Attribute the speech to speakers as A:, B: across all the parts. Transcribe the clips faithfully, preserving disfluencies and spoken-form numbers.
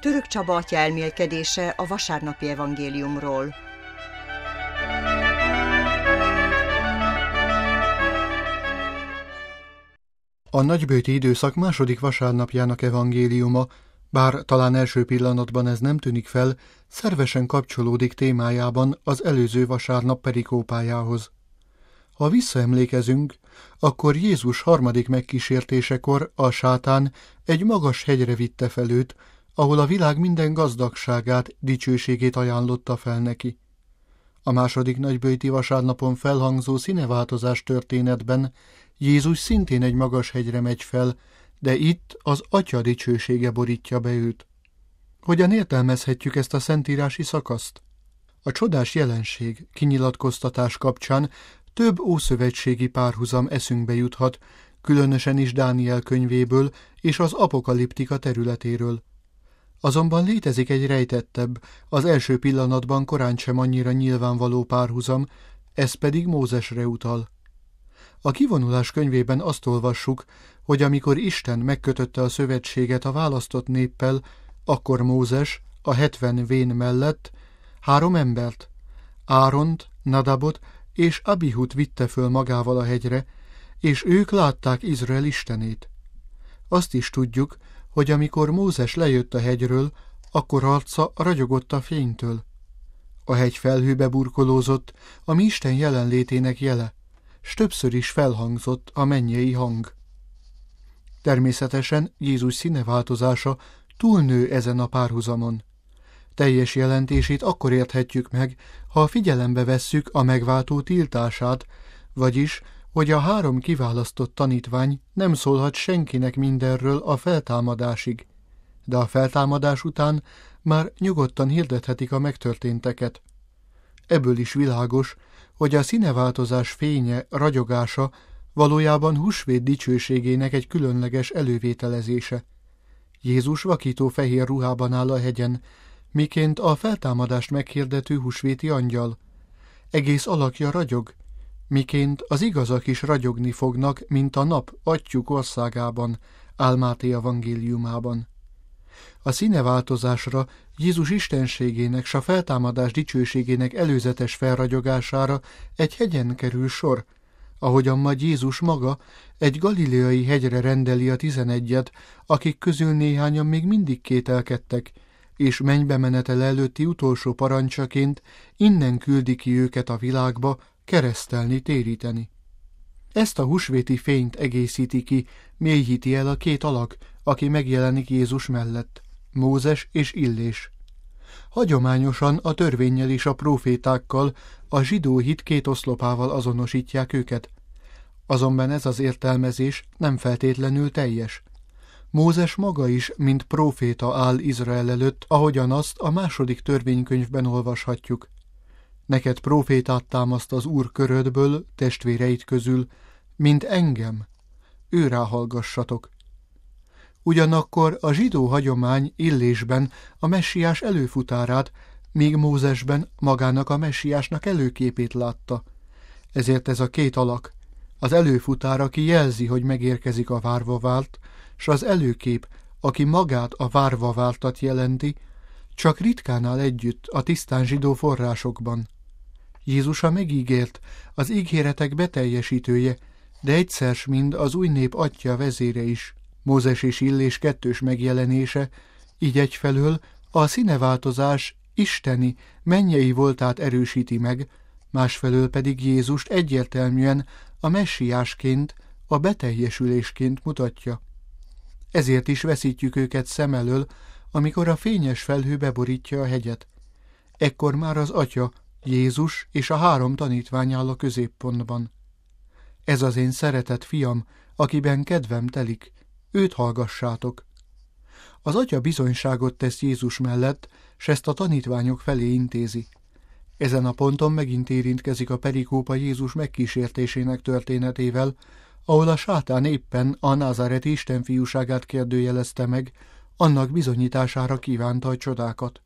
A: Török Csaba atya elmélkedése a vasárnapi evangéliumról.
B: A nagybőti időszak második vasárnapjának evangéliuma, bár talán első pillanatban ez nem tűnik fel, szervesen kapcsolódik témájában az előző vasárnap perikópájához. Ha visszaemlékezünk, akkor Jézus harmadik megkísértésekor a sátán egy magas hegyre vitte fel őt, ahol a világ minden gazdagságát, dicsőségét ajánlotta fel neki. A második nagybőti vasárnapon felhangzó színeváltozás történetben Jézus szintén egy magas hegyre megy fel, de itt az Atya dicsősége borítja be őt. Hogyan értelmezhetjük ezt a szentírási szakaszt? A csodás jelenség, kinyilatkoztatás kapcsán több ószövetségi párhuzam eszünkbe juthat, különösen is Dániel könyvéből és az apokaliptika területéről. Azonban létezik egy rejtettebb, az első pillanatban korán sem annyira nyilvánvaló párhuzam, ez pedig Mózesre utal. A kivonulás könyvében azt olvassuk, hogy amikor Isten megkötötte a szövetséget a választott néppel, akkor Mózes a hetven vén mellett három embert, Áront, Nadabot és Abihut vitte föl magával a hegyre, és ők látták Izrael Istenét. Azt is tudjuk, hogy amikor Mózes lejött a hegyről, akkor arca ragyogott a fénytől. A hegy felhőbe burkolózott, ami Isten jelenlétének jele, s többször is felhangzott a mennyei hang. Természetesen Jézus színeváltozása túlnő ezen a párhuzamon. Teljes jelentését akkor érthetjük meg, ha figyelembe vesszük a megváltó tiltását, vagyis, hogy a három kiválasztott tanítvány nem szólhat senkinek mindenről a feltámadásig, de a feltámadás után már nyugodtan hirdethetik a megtörténteket. Ebből is világos, hogy a színeváltozás fénye, ragyogása valójában húsvét dicsőségének egy különleges elővételezése. Jézus vakító fehér ruhában áll a hegyen, miként a feltámadást meghirdető húsvéti angyal. Egész alakja ragyog, miként az igazak is ragyogni fognak, mint a nap atyjuk országában, áll Máté evangéliumában. A színeváltozásra, Jézus istenségének s a feltámadás dicsőségének előzetes felragyogására egy hegyen kerül sor, ahogyan majd Jézus maga egy galileai hegyre rendeli a tizenegyet, akik közül néhányan még mindig kételkedtek, és mennybe menetele előtti utolsó parancsaként innen küldi ki őket a világba, keresztelni, téríteni. Ezt a húsvéti fényt egészíti ki, mélyíti el a két alak, aki megjelenik Jézus mellett, Mózes és Illés. Hagyományosan a törvénnyel és a prófétákkal, a zsidó hit két oszlopával azonosítják őket. Azonban ez az értelmezés nem feltétlenül teljes. Mózes maga is, mint próféta áll Izrael előtt, ahogyan azt a második törvénykönyvben olvashatjuk. Neked prófétát támaszt az Úr körödből, testvéreit közül, mint engem, őrá hallgassatok. Ugyanakkor a zsidó hagyomány Illésben a messiás előfutárát, míg Mózesben magának a messiásnak előképét látta. Ezért ez a két alak, az előfutár, aki jelzi, hogy megérkezik a várva vált, s az előkép, aki magát a várva váltat jelenti, csak ritkán áll együtt a tisztán zsidó forrásokban. Jézus a megígért, az ígéretek beteljesítője, de egyszer s mind az új nép atya vezére is. Mózes és Illés kettős megjelenése, így egyfelől a színeváltozás isteni, mennyei voltát erősíti meg, másfelől pedig Jézust egyértelműen a messiásként, a beteljesülésként mutatja. Ezért is veszítjük őket szem elől, amikor a fényes felhő beborítja a hegyet. Ekkor már az Atya, Jézus és a három tanítvány áll a középpontban. Ez az én szeretett fiam, akiben kedvem telik, őt hallgassátok. Az Atya bizonyságot tesz Jézus mellett, s ezt a tanítványok felé intézi. Ezen a ponton megint érintkezik a perikópa Jézus megkísértésének történetével, ahol a sátán éppen a názáreti Isten fiúságát kérdőjelezte meg, annak bizonyítására kívánta a csodákat.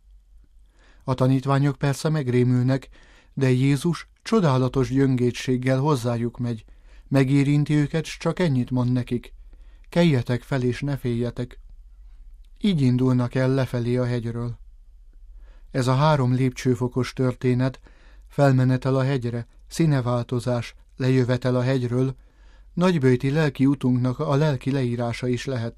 B: A tanítványok persze megrémülnek, de Jézus csodálatos gyöngétséggel hozzájuk megy, megérinti őket, s csak ennyit mond nekik: keljetek fel és ne féljetek. így indulnak el lefelé a hegyről. Ez a három lépcsőfokos történet, felmenetel a hegyre, színeváltozás, lejövetel a hegyről, nagyböjti lelki utunknak a lelki leírása is lehet.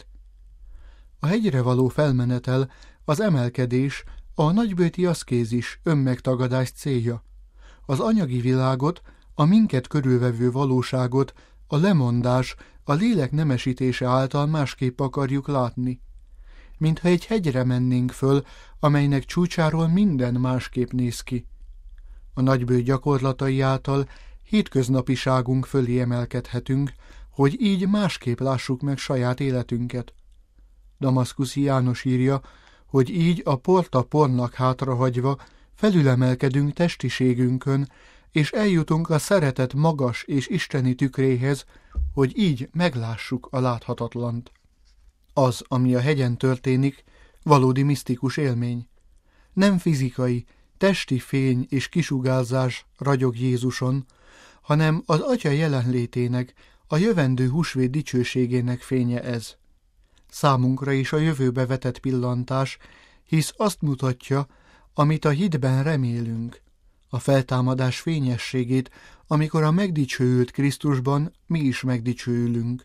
B: A hegyre való felmenetel, az emelkedés, a nagyböjti aszkézis, önmegtagadás célja. Az anyagi világot, a minket körülvevő valóságot, a lemondás, a lélek nemesítése által másképp akarjuk látni. Mintha egy hegyre mennénk föl, amelynek csúcsáról minden másképp néz ki. A nagybőj gyakorlatai által hétköznapiságunk fölé emelkedhetünk, hogy így másképp lássuk meg saját életünket. Damaszkuszi János írja, hogy így a porta pornak hátrahagyva felülemelkedünk testiségünkön, és eljutunk a szeretet magas és isteni tükréhez, hogy így meglássuk a láthatatlant. Az, ami a hegyen történik, valódi misztikus élmény. Nem fizikai, testi fény és kisugárzás ragyog Jézuson, hanem az Atya jelenlétének, a jövendő húsvét dicsőségének fénye ez. Számunkra is a jövőbe vetett pillantás, hisz azt mutatja, amit a hitben remélünk, a feltámadás fényességét, amikor a megdicsőült Krisztusban mi is megdicsőülünk.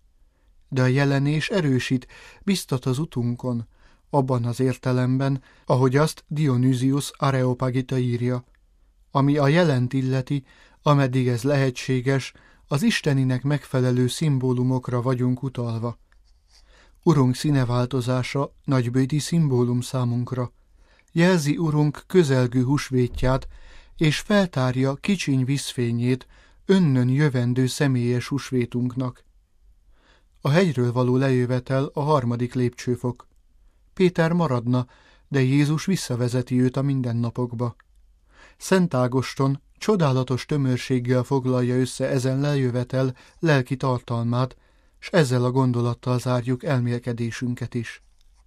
B: De a jelenés erősít, biztat az utunkon, abban az értelemben, ahogy azt Dionysius Areopagita írja, ami a jelent illeti, ameddig ez lehetséges, az Isteninek megfelelő szimbólumokra vagyunk utalva. Urunk színeváltozása nagyböjti szimbólum számunkra, jelzi Urunk közelgő húsvétját, és feltárja kicsiny vízfényét önnön jövendő személyes húsvétunknak. A hegyről való lejövetel a harmadik lépcsőfok. Péter maradna, de Jézus visszavezeti őt a mindennapokba. Szent Ágoston csodálatos tömörséggel foglalja össze ezen lejövetel lelki tartalmát, s ezzel a gondolattal zárjuk elmélkedésünket is.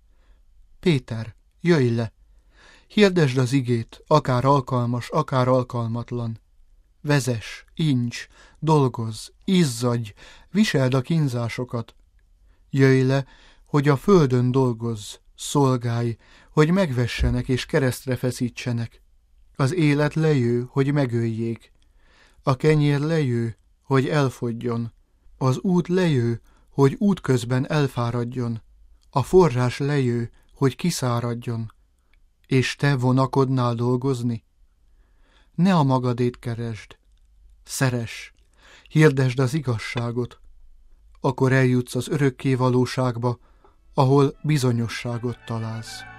B: Péter, jöjj le! Hirdesd az igét, akár alkalmas, akár alkalmatlan. Vezess, incs, dolgozz, izzadj, viseld a kínzásokat. Jöjj le, hogy a földön dolgozz, szolgálj, hogy megvessenek és keresztre feszítsenek. Az élet lejő, hogy megöljék. A kenyér lejő, hogy elfogjon. Az út lejő, hogy útközben elfáradjon. A forrás lejő, hogy kiszáradjon. És te vonakodnál dolgozni? Ne a magadét keresd. Szeress, hirdesd az igazságot. Akkor eljutsz az örökké valóságba, ahol bizonyosságot találsz.